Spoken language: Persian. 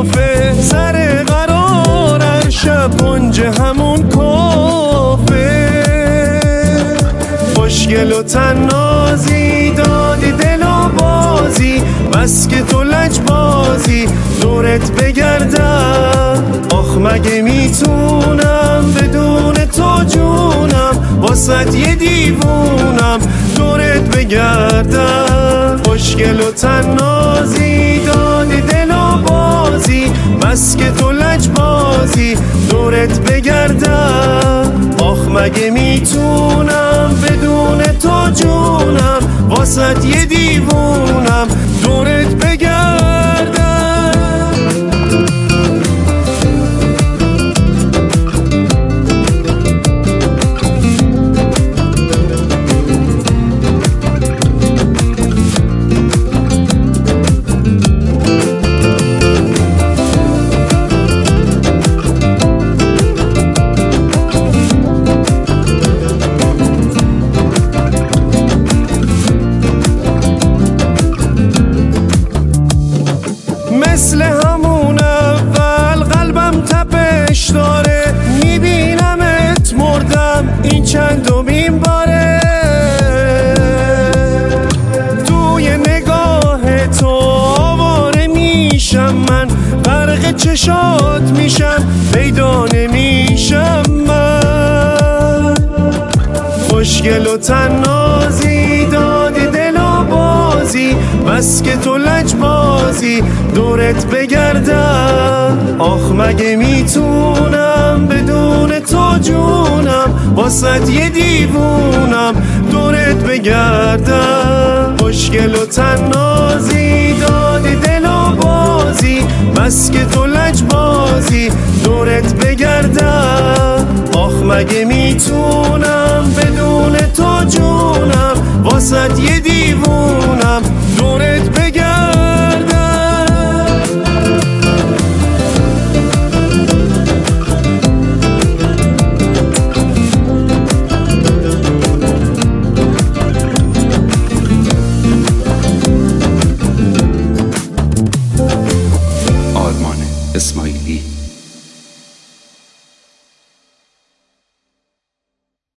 کافه، سر قرار هر شب کنج همون کافه. خوشگل و تنازی دادی دل و بازی، بس که تو لجبازی دورت بگردم. آخ مگه میتونم بدون تو جونم، واسه یه دیوونم دورت بگردم. خوشگل و تنازی دادی دل و بازی، بس که تو لجبازی دورت بگردم. آخ مگه میتونم بدون تو جونم، واسه یه دیوونم دورت بگردم. مثل همون اول قلبم تپش داره، میبینمت مردم این چندمین باره. توی نگاه تو آواره میشم من، غرق چشات میشم پیدا نمیشم من. خوشگل و تنازی دادی دل و بازی، بس که تو لجبازی دورت بگردم. آخ مگه میتونم بدون تو جونم، واسه یه دیوونم دورت بگردم. خوشگل و تنازی دادی دل و بازی، بس که تو لجبازی دورت بگردم. آخ مگه میتونم بدون تو جونم، واسه یه دیوونم دورت بگردم. آرمان اسماعیلی